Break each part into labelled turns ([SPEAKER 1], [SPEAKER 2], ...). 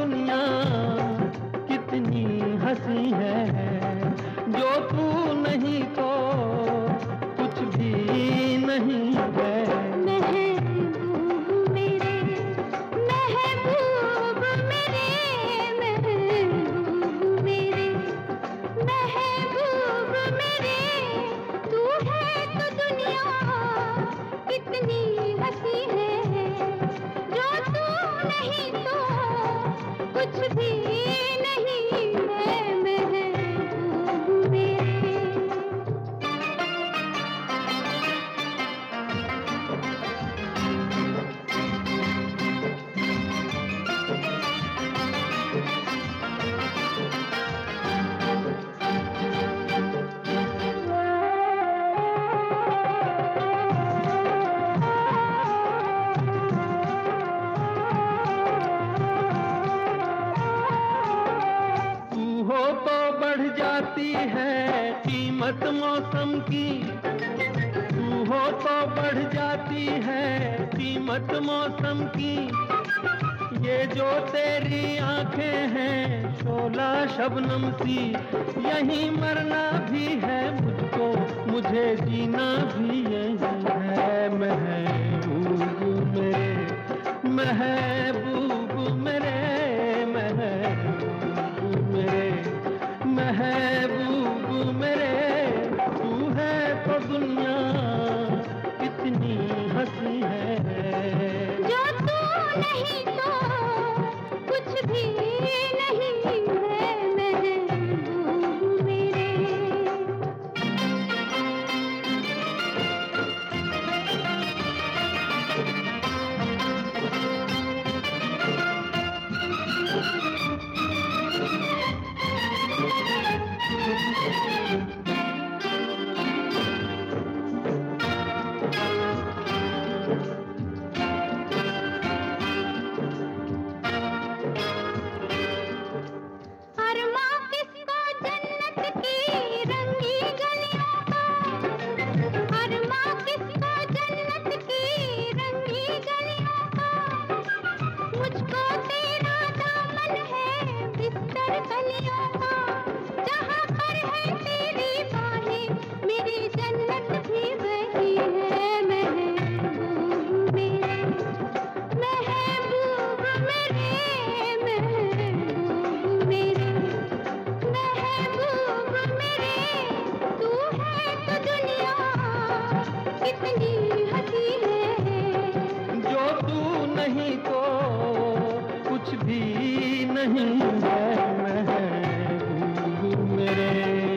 [SPEAKER 1] दुनिया कितनी हंसी है, जो तू नहीं तो कुछ भी नहीं है।
[SPEAKER 2] महबूब मेरे, महबूब मेरे, महबूब मेरे, महबूब मेरे, तू है तो दुनिया कितनी हंसी है, जो तू नहीं तो कुछ भी नहीं है। महबूब मेरे।
[SPEAKER 1] हो तो बढ़ जाती है कीमत मौसम की, तू हो तो बढ़ जाती है कीमत मौसम की। ये जो तेरी आंखें हैं शोला शबनम सी, यहीं मरना भी है मुझको, मुझे जीना भी यही है। महबूब मेरे, महबूब मेरे, महबूब मेरे, महबूब मेरे, तू है तो दुनिया कितनी हंसी है,
[SPEAKER 2] जो तू नहीं तो कुछ भी नहीं है। महबूब मेरे। अरमां किसको जन्नत की रंगी गलियों का, अरमां किसको जन्नत की रंगी गलियों का, मुझको तेरा दामन है बिस्तर कलियों का, जहाँ पर है तेरी बाहें मेरी जन्नत भी वही है। महबूब मेरे, महबूब मेरे, महबूब मेरे, महबूब मेरे, तू है तो दुनिया कितनी हंसी है,
[SPEAKER 1] जो तू नहीं तो कुछ भी नहीं है। महबूब मेरे।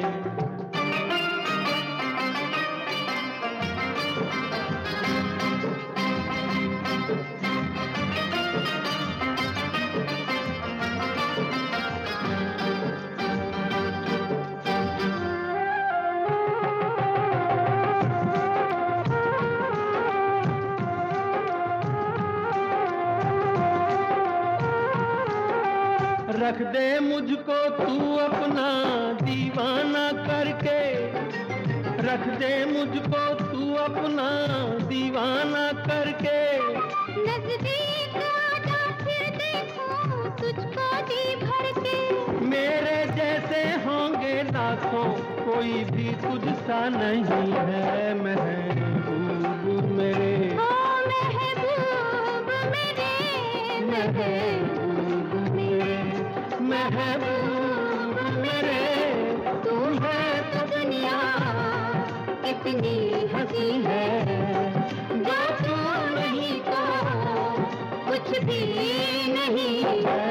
[SPEAKER 1] रख दे मुझको तू अपना दीवाना करके, रख दे मुझको तू अपना दीवाना करके।
[SPEAKER 2] नजदीक आजा फिर देखूं तुझको जी भर के,
[SPEAKER 1] मेरे जैसे होंगे लाखों कोई भी तुझसा नहीं है। महबूब मेरे,
[SPEAKER 2] ओ महबूब मेरे,
[SPEAKER 1] महबूब मेरे, महबूब मेरे,
[SPEAKER 2] तू है तो दुनिया कितनी हंसी है, जो तू नहीं तो कुछ भी नहीं है।